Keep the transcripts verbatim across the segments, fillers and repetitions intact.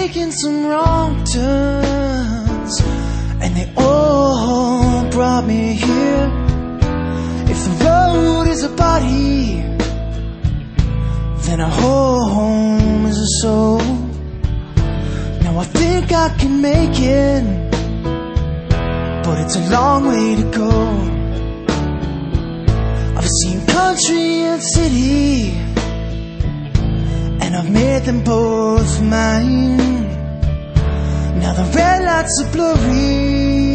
taken some wrong turns, and they all brought me here. If the road is a body, then a home is a soul. Now I think I can make it, but it's a long way to go. I've seen country and city, and I've made them both mine. Now the red lights are blurry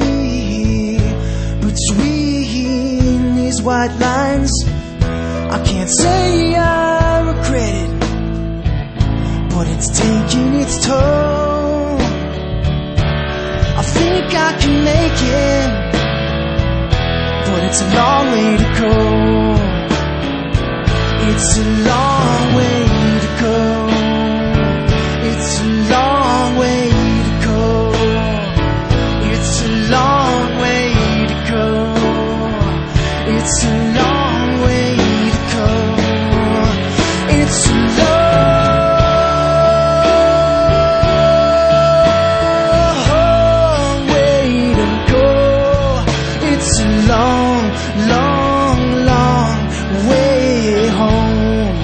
between these white lines. I can't say I regret it, but it's taking its toll. I think I can make it, but it's a long way to go. It's a long way to go. It's a long way to go. It's a long way to go. It's a long way to go. It's a long way to go. It's a long, long, long way home.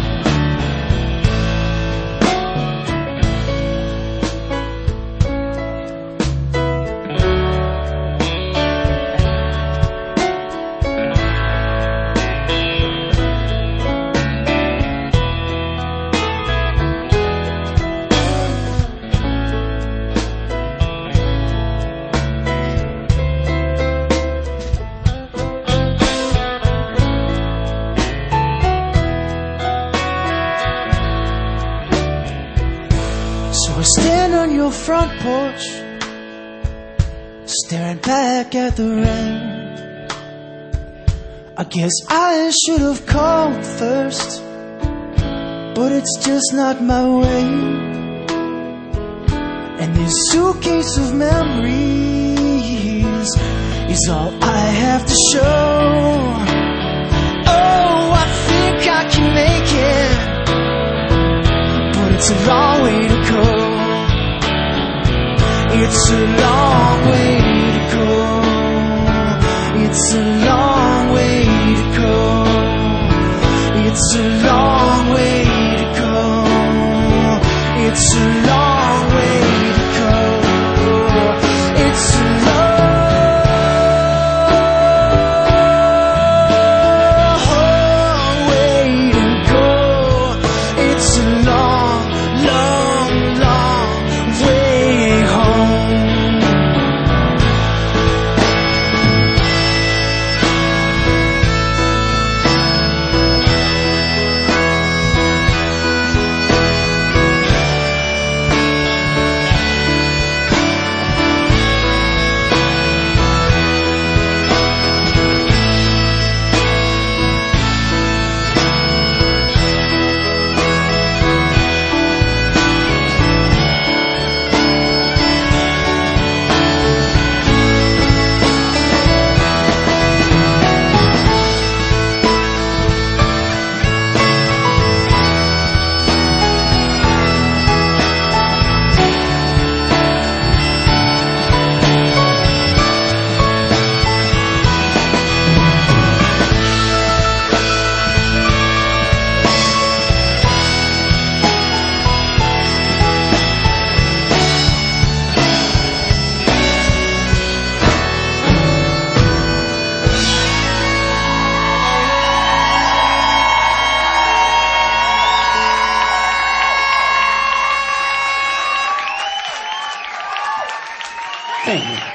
So I stand on your front porch, staring back at the rain. I guess I should have called first, but it's just not my way. And this suitcase of memories is all I have to show. Oh, I think I can make it, but it's a long way to go. It's a long way to go. It's a long way to go. It's a long way to go. It's a long way to go. It's a long way to go. It's a long, long, long way home. Thank you.